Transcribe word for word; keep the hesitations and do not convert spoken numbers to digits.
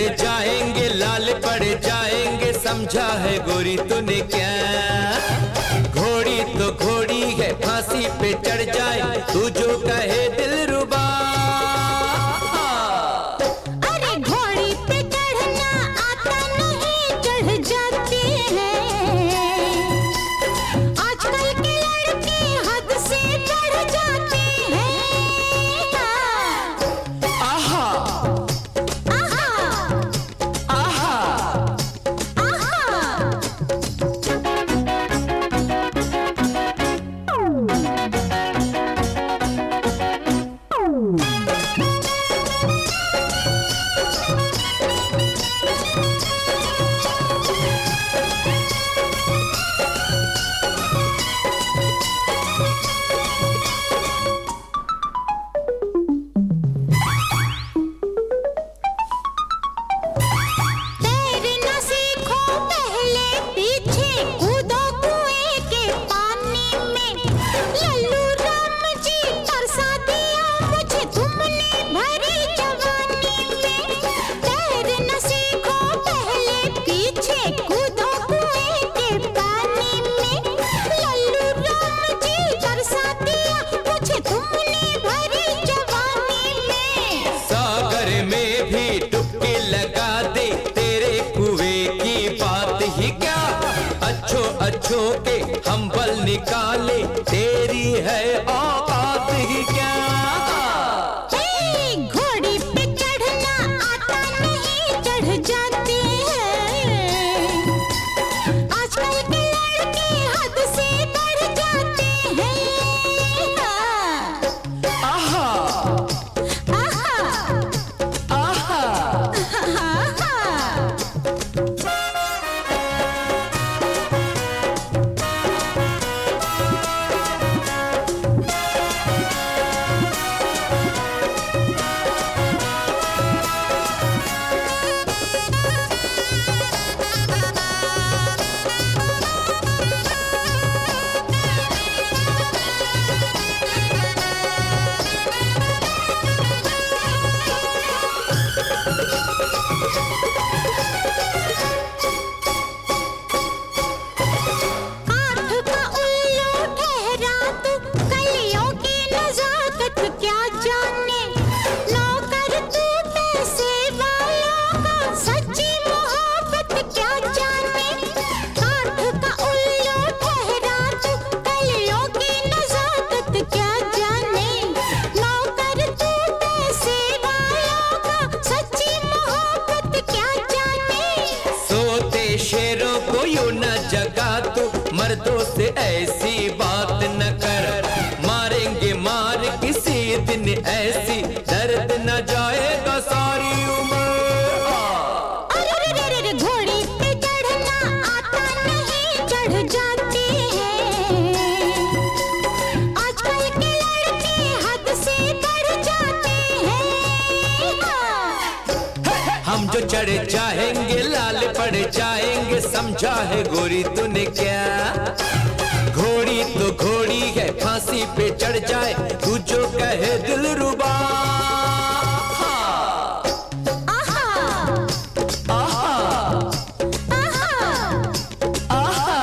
जाएंगे लाल पड़ जाएंगे, समझा है गोरी तूने क्या? घोड़ी तो घोड़ी है फांसी पे चढ़ जाए, तू जो कहे दिलरुबा। अरे घोड़ी पे चढ़ना आता नहीं, चढ़ जाते हैं। आजकल के लड़के हद से चढ़ जाते हैं। आहा आहा आहा आहा। तैरना सीखो पहले पीछे कूदो कुएं के पानी में। लल्लू राम जी तरसा दिया मुझे तुमने भरी जवानी में। तैरना सीखो पहले पीछे कूदो कुएं के पानी में। लल्लू राम जी तरसा दिया मुझे तुमने भरी जवानी में। सागर में भी डुबकी लगा दे, तेरे कुएं की बात ही क्या? अच्छो अच्छो के हम बल निकाले, तेरी है औकात ही क्या? ए, घोड़ी पे चढ़ना आता नहीं, चढ़ जाते हैं। आजकल के लड़के हद से बढ़ जाते हैं। आहा आहा आहा आहा। काठ का उल्लू ठहरा तू, कलियों की नजाकत क्या जाने। नौकर तू पैसे वालों का, सच्ची मोहब्बत क्या जाने। काठ का उल्लू ठहरा तू, कलियों की नजाकत क्या जाने। नौकर तू पैसे वालों का, सच्ची मोहब्बत क्या जाने। सोते शेरों को यूं न जगा तू, मर्दों से ऐसी बात न कर। मारेंगे मार किसी दिन ऐसी, दर्द न जाएगा सारी उम्र। अरे रे रे रे रे, घोड़ी पे चढ़ना आता नहीं, चढ़ जाते हैं। आजकल के लड़के हद से बढ़ जाते हैं। हम जो चढ़ जाएंगे लाल पड़ जाएंगे, समझा है गोरी तूने क्या? घोड़ी तो घोड़ी है फांसी पे चढ़ जाए, तू जो कहे दिलरुबा। आहा आहा आहा आहा